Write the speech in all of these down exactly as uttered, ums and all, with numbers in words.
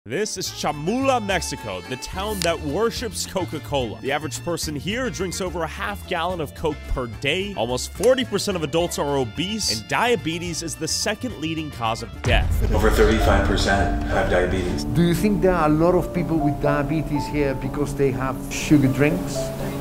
This is Chamula, Mexico, the town that worships Coca-Cola. The average person here drinks over a half gallon of Coke per day. Almost forty percent of adults are obese, and diabetes is the second leading cause of death. Over thirty-five percent have diabetes. Do you think there are a lot of people with diabetes here because they have sugar drinks?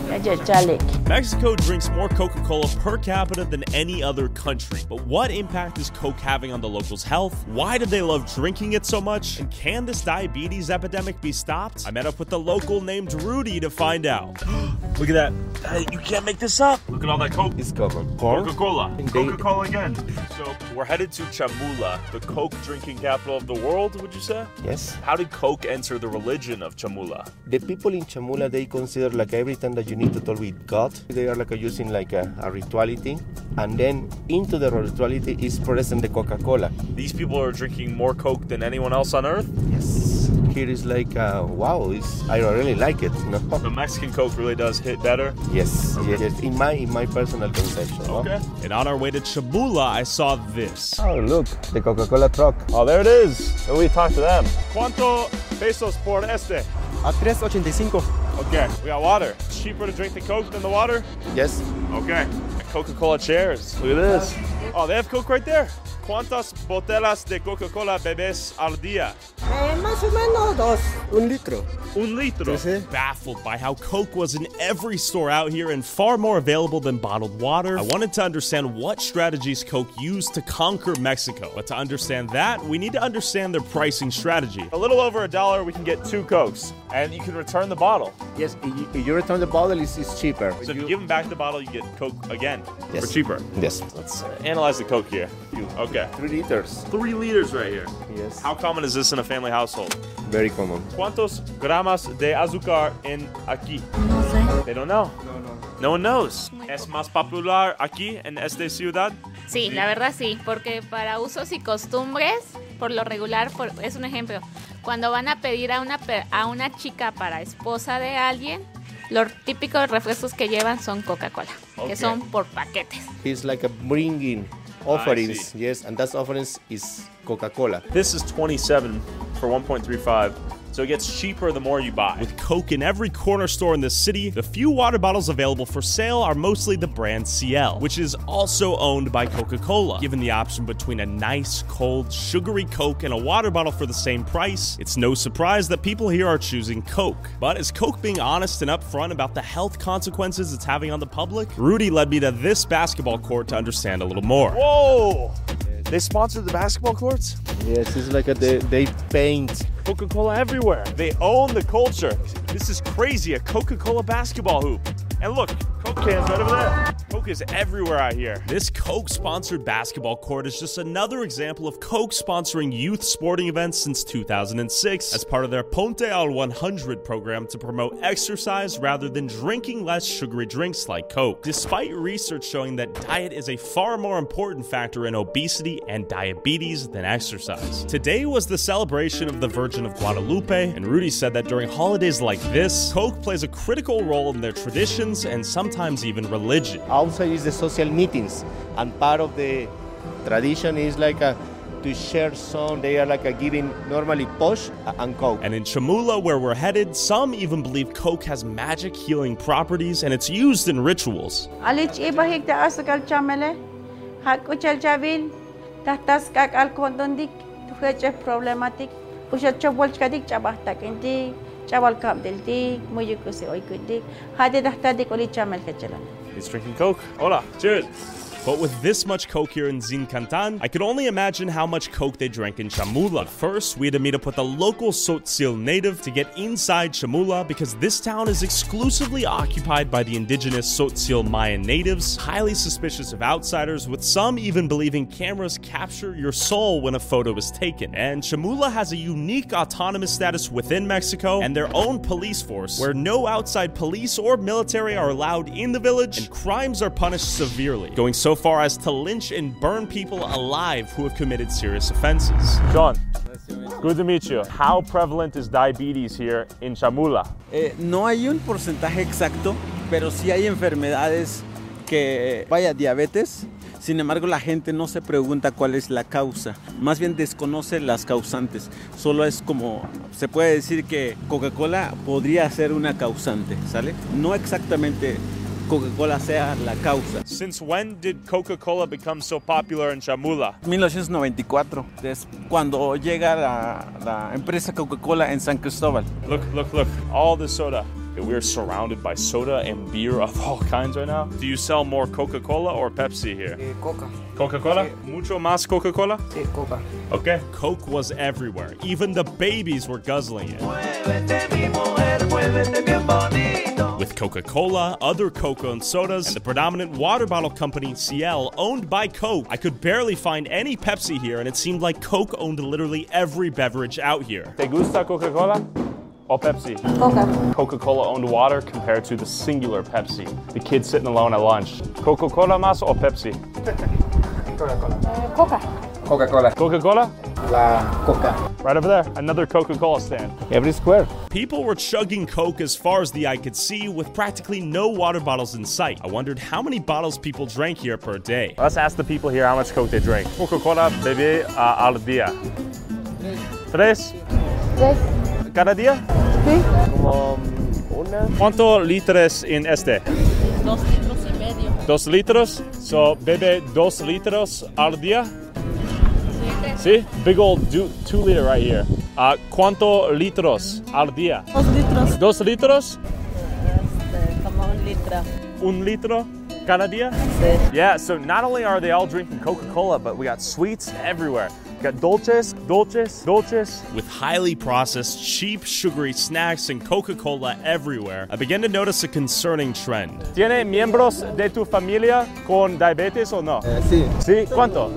Mexico drinks more Coca-Cola per capita than any other country. But what impact is Coke having on the locals' health? Why do they love drinking it so much? And can this diabetes epidemic be stopped? I met up with the local named Rudy to find out. Look at that. Hey, you can't make this up. Look at all that Coke. It's Coca. Coca-Cola. Coca-Cola again. So we're headed to Chamula, the Coke drinking capital of the world, would you say? Yes. How did Coke enter the religion of Chamula? The people in Chamula, they consider like every time that you need to talk with God, they are like using like a, a rituality, and then into the rituality is present the Coca-Cola. These people are drinking more Coke than anyone else on earth? Yes. Here is like, uh, wow, it's, I really like it. No? The Mexican Coke really does hit better? Yes, yes, yes. In my in my personal conception. Okay. No? And on our way to Chamula, I saw this. Oh, look, the Coca-Cola truck. Oh, there it is. So we talked to them. ¿Cuánto pesos por este? A tres ochenta y cinco. Okay, we got water. It's cheaper to drink the Coke than the water? Yes. Okay. Coca-Cola chairs. Look at this. Oh, they have Coke right there. ¿Cuántas botellas de Coca-Cola bebes al día? Eh, más o menos dos. Un litro. Un litro. Sí. Baffled by how Coke was in every store out here and far more available than bottled water, I wanted to understand what strategies Coke used to conquer Mexico. But to understand that, we need to understand their pricing strategy. A little over a dollar, we can get two Cokes, and you can return the bottle. Yes, if you, if you return the bottle, it's, it's cheaper. So if you give them back the bottle, you get Coke again Yes. for cheaper. Yes. Let's uh, analyze the Coke here. Okay. Three liters. Three liters right here. Yes. How common is this in a family household? Very common. ¿Cuántos gramos de azúcar en aquí? No sé. They don't know. No, no. No one knows. ¿Es más popular aquí en esta ciudad? Sí, la verdad sí, porque para usos y costumbres, por lo regular, por, es un ejemplo, cuando van a pedir a una, a una chica para esposa de alguien, los típicos refrescos que llevan son Coca-Cola, okay, que son por paquetes. It's like a bringing offerings, yes, and that offerings is Coca-Cola. This is twenty-seven for one point three five. So it gets cheaper the more you buy. With Coke in every corner store in the city, the few water bottles available for sale are mostly the brand C L, which is also owned by Coca-Cola. Given the option between a nice, cold, sugary Coke and a water bottle for the same price, it's no surprise that people here are choosing Coke. But is Coke being honest and upfront about the health consequences it's having on the public? Rudy led me to this basketball court to understand a little more. Whoa! They sponsored the basketball courts? Yes, it's like a, they, they paint Coca-Cola everywhere. They own the culture. This is crazy, a Coca-Cola basketball hoop. And look, Coke cans right over there. Coke is everywhere out here. This Coke-sponsored basketball court is just another example of Coke sponsoring youth sporting events since two thousand six as part of their Ponte al one hundred program to promote exercise rather than drinking less sugary drinks like Coke. Despite research showing that diet is a far more important factor in obesity and diabetes than exercise. Today was the celebration of the Virgin of Guadalupe, and Rudy said that during holidays like this, Coke plays a critical role in their traditions and sometimes even religion. Outside is the social meetings, and part of the tradition is like a, to share some, they are like a giving normally Posh and Coke. And in Chamula, where we're headed, some even believe Coke has magic healing properties and it's used in rituals. Alich ibahig da asakal chamele, hakuchal chavil, tahtas kak al kondondik, tuheche problematic, ushat chobol kadik chabahtak indik. He's drinking Coke. Hola. Cheers. But with this much Coke here in Zincantan, I could only imagine how much Coke they drank in Chamula. First, we had to meet up with a local Tzotzil native to get inside Chamula because this town is exclusively occupied by the indigenous Tzotzil Mayan natives, highly suspicious of outsiders, with some even believing cameras capture your soul when a photo is taken. And Chamula has a unique autonomous status within Mexico and their own police force, where no outside police or military are allowed in the village, and crimes are punished severely, going so far as to lynch and burn people alive who have committed serious offenses. John, good to meet you. How prevalent is diabetes here in Chamula? Eh, no hay un porcentaje exacto, pero sí hay enfermedades que, vaya, diabetes, Sin embargo, la gente no se pregunta cuál es la causa, más bien desconoce las causantes. Solo es como, se puede decir que Coca-Cola podría ser una causante, ¿sale? No exactamente Coca-Cola sea la causa. Since when did Coca-Cola become so popular in Chamula? mil novecientos noventa y cuatro, es cuando llega la, la empresa Coca-Cola en San Cristóbal. Look, look, look, all the soda. We're surrounded by soda and beer of all kinds right now. Do you sell more Coca-Cola or Pepsi here? Eh, Coca. Coca-Cola? Sí. Mucho más Coca-Cola? Sí, Coca. Okay. Coke was everywhere. Even the babies were guzzling it. With Coca-Cola, other cocoa and sodas, and the predominant water bottle company, Ciel, owned by Coke, I could barely find any Pepsi here, and it seemed like Coke owned literally every beverage out here. ¿Te gusta Coca-Cola? Or Pepsi? Coca. Coca-Cola owned water compared to the singular Pepsi. The kid sitting alone at lunch. Coca-Cola más or Pepsi? Coca-Cola. Coca. Coca-Cola. Coca-Cola? La Coca. Right over there, another Coca-Cola stand. Every square. People were chugging Coke as far as the eye could see with practically no water bottles in sight. I wondered how many bottles people drank here per day. Let's ask the people here how much Coke they drink. Coca-Cola bebé uh, al día. Tres? Tres. ¿Cada día? Sí. Como una. ¿Cuánto litros en este? Dos litros y medio. ¿Dos litros? So, bebe dos litros al día? Sí? Big old do, two liter right here. Uh, ¿Cuánto litros al día? Dos litros. ¿Dos litros? Este, como un litro. Un litro cada día? Sí. Yeah, so not only are they all drinking Coca-Cola, but we got sweets everywhere. We got dulces, dulces, dulces. With highly processed, cheap, sugary snacks and Coca-Cola everywhere, I began to notice a concerning trend. ¿Tiene miembros de tu familia con diabetes o no? Uh, sí. Sí, ¿cuánto?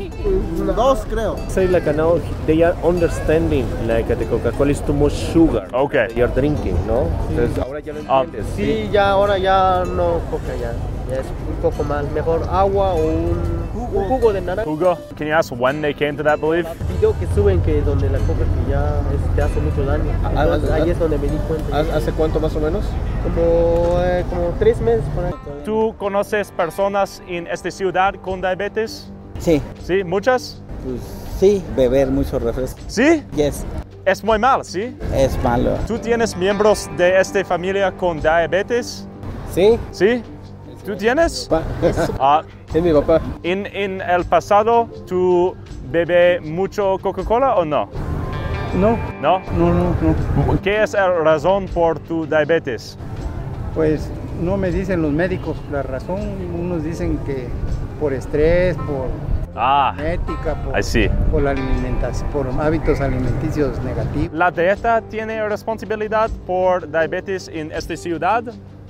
Dos, creo. Say like now they are understanding like the Coca-Cola is too much sugar. Okay. You're drinking, ¿no? Entonces ahora ya lo Um, entiendes. Sí, ya ahora ya no Coca, ya, ya es un poco más. Mejor agua o un, un jugo de naranja. Hugo, can you ask when they came to that belief? Video que suben que donde la Coca que ya es, te hace mucho daño. Entonces, ahí es donde me di cuenta. ¿Hace cuánto más o menos? Como, eh, como tres meses por ahí. ¿Tú conoces personas en esta ciudad con diabetes? Sí. ¿Sí? ¿Muchas? Pues sí, beber mucho refresco. ¿Sí? Yes. Es muy mal, ¿sí? Es malo. ¿Tú tienes miembros de esta familia con diabetes? Sí. ¿Sí? ¿Tú tienes? Pa. Ah, Es mi papá. ¿en, ¿En el pasado tú bebes mucho Coca-Cola o no? No. ¿No? No, no, no. ¿Qué es la razón por tu diabetes? Pues no me dicen los médicos la razón. Unos dicen que por estrés, por Ah, genética, por, I see. por la alimentación, por hábitos alimenticios negativos. ¿La dieta tiene responsabilidad por diabetes en esta ciudad?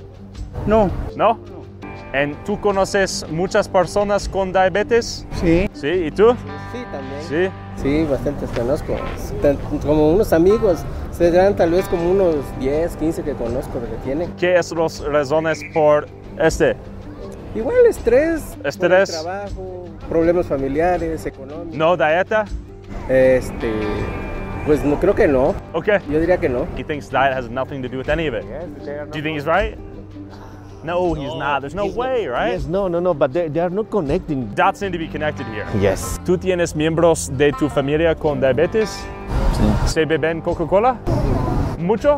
No. ¿No? ¿Y tú conoces muchas personas con diabetes? Sí. ¿Sí? ¿Y tú? Sí, también. Sí. Sí, bastantes conozco. Como unos amigos, serán tal vez como unos diez, quince que conozco que tienen. ¿Qué son las razones por este? Igual estrés, Estrés. por el trabajo, problemas familiares, económicos. ¿No dieta? Este, pues no creo que no. Okay. Yo diría que no. He thinks diet has nothing to do with any of it. Do you think he's right? No, he's not. There's no way, right? Yes, no, no, no, but they, they are not connecting. Dots need to be connected here. Yes. ¿Tú tienes miembros de tu familia con diabetes? Sí. ¿Se beben Coca-Cola? ¿Mucho?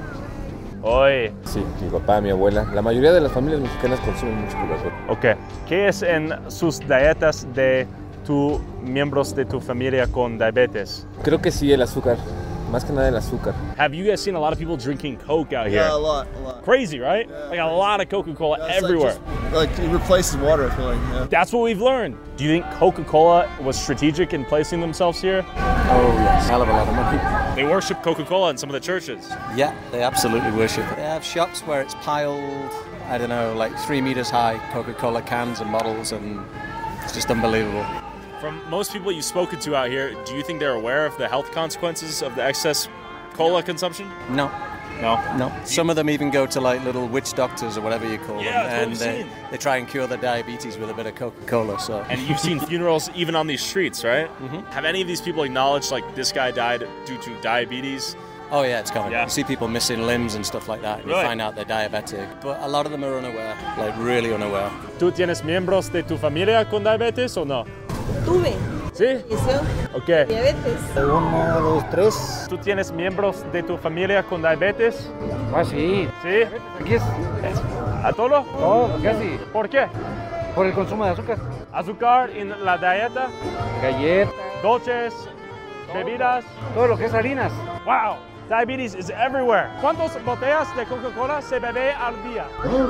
Oye. Sí, mi papá, mi abuela. La mayoría de las familias mexicanas consumen mucho Coca-Cola. Ok. ¿Qué es en sus dietas de tus miembros de tu familia con diabetes? Creo que sí, el azúcar. Más que nada el azúcar. Have you guys seen a lot of people drinking Coke out here? Yeah, a lot, a lot. Crazy, right? Yeah. Like a lot of Coca-Cola Yeah, it's everywhere. Like, just, like it replaces water, I feel like. Yeah. That's what we've learned. Do you think Coca-Cola was strategic in placing themselves here? Oh yes, hell of a lot of money. They worship Coca-Cola in some of the churches. Yeah, they absolutely worship it. They have shops where it's piled, I don't know, like three meters high, Coca-Cola cans and bottles, and it's just unbelievable. From most people you've spoken to out here, do you think they're aware of the health consequences of the excess cola consumption? No. No? No. Some of them even go to like little witch doctors or whatever you call Yeah, them, that's what and we've they, seen. they try and cure their diabetes with a bit of Coca-Cola. So. And you've seen funerals even on these streets, right? Mm-hmm. Have any of these people acknowledged, like, this guy died due to diabetes Oh yeah, it's common. Yeah. You see people missing limbs and stuff like that, and Really? you find out they're diabetic. But a lot of them are unaware, like really unaware. ¿Tú tienes miembros de tu familia con diabetes o no? Tuve. ¿Sí? Eso. Ok. Diabetes. Uno, dos, tres. ¿Tú tienes miembros de tu familia con diabetes? Ah, sí. ¿Sí? Aquí es ¿A todo? todo, casi. ¿Por qué? Por el consumo de azúcar. ¿Azúcar en la dieta? Galletas, ¿Dulces? ¿Bebidas? todo lo que es harinas. Wow! Diabetes is everywhere. ¿Cuántas botellas de Coca-Cola se bebe al día?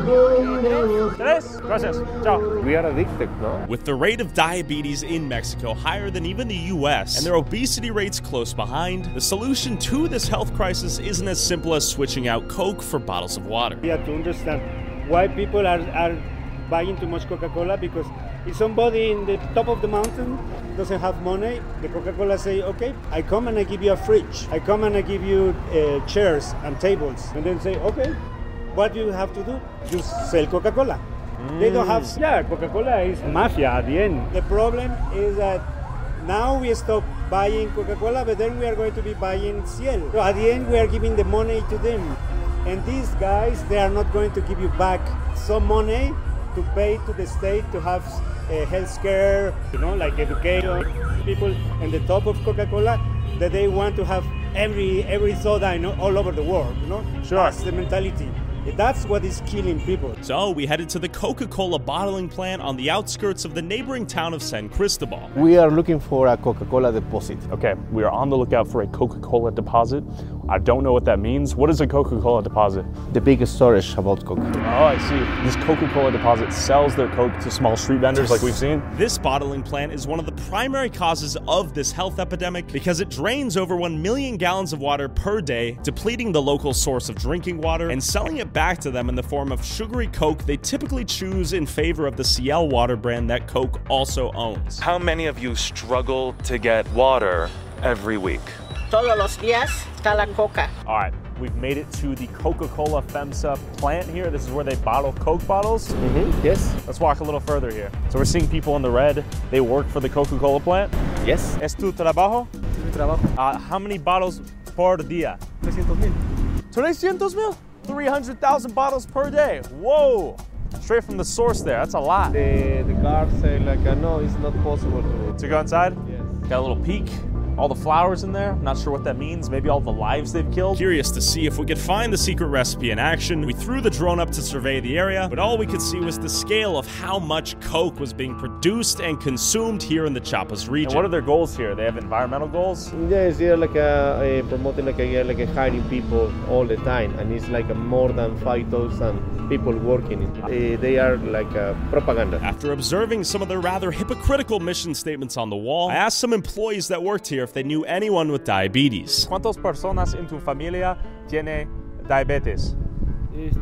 Tres. Gracias. Ciao. We are addicted, no? With the rate of diabetes in Mexico higher than even the U S and their obesity rates close behind, the solution to this health crisis isn't as simple as switching out Coke for bottles of water. You have to understand why people are, are buying too much Coca-Cola, because if somebody in the top of the mountain doesn't have money, the Coca-Cola say, okay, I come and I give you a fridge. I come and I give you uh, chairs and tables. And then say, okay, what do you have to do? Just sell Coca-Cola. Mm. They don't have, yeah, Coca-Cola is mafia at the end. The problem is that now we stop buying Coca-Cola, but then we are going to be buying Ciel. So at the end, we are giving the money to them. And these guys, they are not going to give you back some money to pay to the state to have uh, health care, you know, like education. People in the top of Coca-Cola, that they want to have every every soda, you know, all over the world, you know? Sure. That's the mentality. That's what is killing people. So we headed to the Coca-Cola bottling plant on the outskirts of the neighboring town of San Cristobal. We are looking for a Coca-Cola deposit. Okay, we are on the lookout for a Coca-Cola deposit. I don't know what that means. What is a Coca-Cola deposit? The biggest storage about Coke. Oh, I see. This Coca-Cola deposit sells their Coke to small street vendors like we've seen. This bottling plant is one of the primary causes of this health epidemic because it drains over one million gallons of water per day, depleting the local source of drinking water and selling it back to them in the form of sugary Coke they typically choose in favor of the Ciel water brand that Coke also owns. How many of you struggle to get water every week? Todos los días está la coca. All right, we've made it to the Coca-Cola FEMSA plant here. This is where they bottle Coke bottles. Mm-hmm. Yes. Let's walk a little further here. So we're seeing people in the red. They work for the Coca-Cola plant. Yes. ¿Es tu trabajo? Mi trabajo. Uh, how many bottles por día? trescientos mil. trescientos mil? three hundred thousand bottles per day. Whoa. Straight from the source there. That's a lot. The, the guards say like, uh, no, it's not possible to... To go inside? Yes. Got a little peek. All the flowers in there. Not sure what that means. Maybe all the lives they've killed. Curious to see if we could find the secret recipe in action. We threw the drone up to survey the area, but all we could see was the scale of how much Coke was being produced and consumed here in the Chiapas region. And what are their goals here? They have environmental goals? Yes, they're like a, a promoting like a, like a hiring people all the time, and it's like a more than five thousand people working. Uh, they are like a propaganda. After observing some of their rather hypocritical mission statements on the wall, I asked some employees that worked here if they knew anyone with diabetes. ¿Cuántas personas en tu familia tiene diabetes? Este,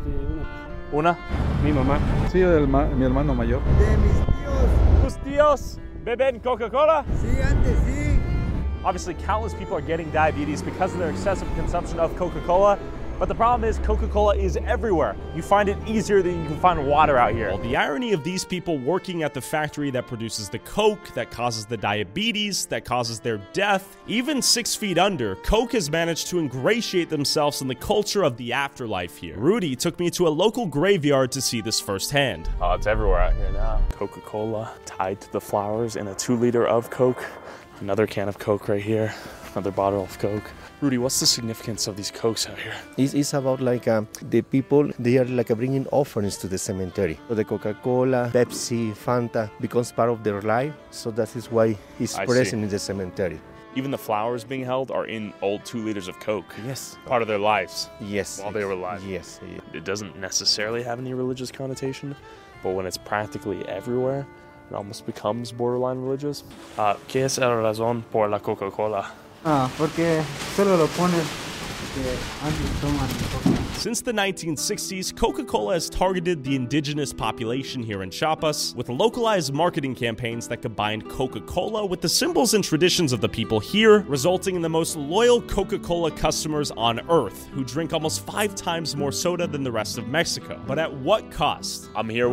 una. Una. Mi mamá. Sí, el, mi hermano mayor. De mis tíos. ¿Tus tíos beben Coca-Cola? Sí, antes sí. Obviously, countless people are getting diabetes because of their excessive consumption of Coca-Cola. But the problem is Coca-Cola is everywhere. You find it easier than you can find water out here. Well, the irony of these people working at the factory that produces the Coke, that causes the diabetes, that causes their death, even six feet under, Coke has managed to ingratiate themselves in the culture of the afterlife here. Rudy took me to a local graveyard to see this firsthand. Oh, it's everywhere out here now. Coca-Cola tied to the flowers in a two liter of Coke. Another can of Coke right here. Another bottle of Coke. Rudy, what's the significance of these Cokes out here? It's, it's about like um, the people, they are like uh, bringing offerings to the cemetery. So the Coca-Cola, Pepsi, Fanta becomes part of their life. So that is why it's I present see. in the cemetery. Even the flowers being held are in old two liters of Coke. Yes. Part of their lives. Yes. While they were alive. Yes. yes. It doesn't necessarily have any religious connotation, but when it's practically everywhere, it almost becomes borderline religious. Uh, ¿Qué es la razón por la Coca-Cola? Ah, porque solo lo pones que antes toman Coca. Since the nineteen sixties, Coca-Cola has targeted the indigenous population here in Chiapas with localized marketing campaigns that combined Coca-Cola with the symbols and traditions of the people here, resulting in the most loyal Coca-Cola customers on earth, who drink almost five times more soda than the rest of Mexico. But at what cost? I'm here with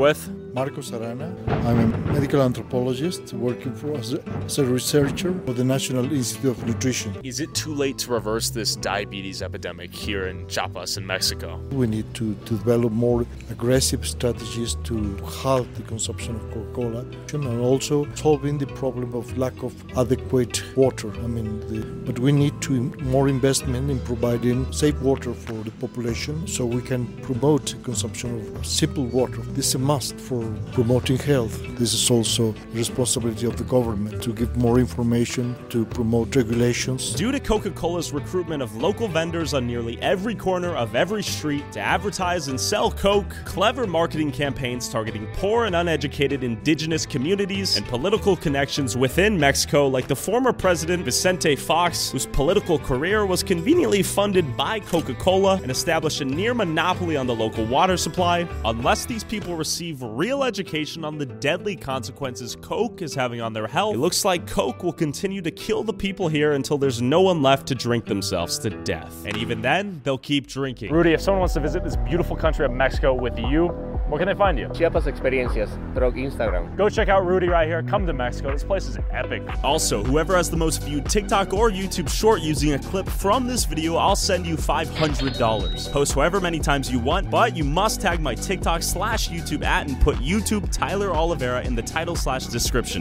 Marcos Arana. I'm a medical anthropologist working for as a, as a researcher for the National Institute of Nutrition. Is it too late to reverse this diabetes epidemic here in Chiapas in Mexico? We need to, to develop more aggressive strategies to halt the consumption of Coca-Cola and also solving the problem of lack of adequate water. I mean, the, but we need to more investment in providing safe water for the population so we can promote consumption of simple water. This is a must for promoting health. This is also the responsibility of the government to give more information, to promote regulations. Due to Coca-Cola's recruitment of local vendors on nearly every corner of every street to advertise and sell Coke, clever marketing campaigns targeting poor and uneducated indigenous communities, and political connections within Mexico, like the former president Vicente Fox, whose political career was conveniently funded by Coca-Cola and established a near monopoly on the local water supply. Unless these people receive real education on the deadly consequences Coke is having on their health, it looks like Coke will continue to kill the people here until there's no one left to drink themselves to death. And even then, they'll keep drinking. Rudy, if someone wants to visit this beautiful country of Mexico with you, where can they find you? Chiapas Experiencias, through Instagram. Go check out Rudy right here. Come to Mexico. This place is epic. Also, whoever has the most viewed TikTok or YouTube short using a clip from this video, I'll send you five hundred dollars. Post however many times you want, but you must tag my TikTok slash YouTube at and put YouTube Tyler Oliveira in the title slash description.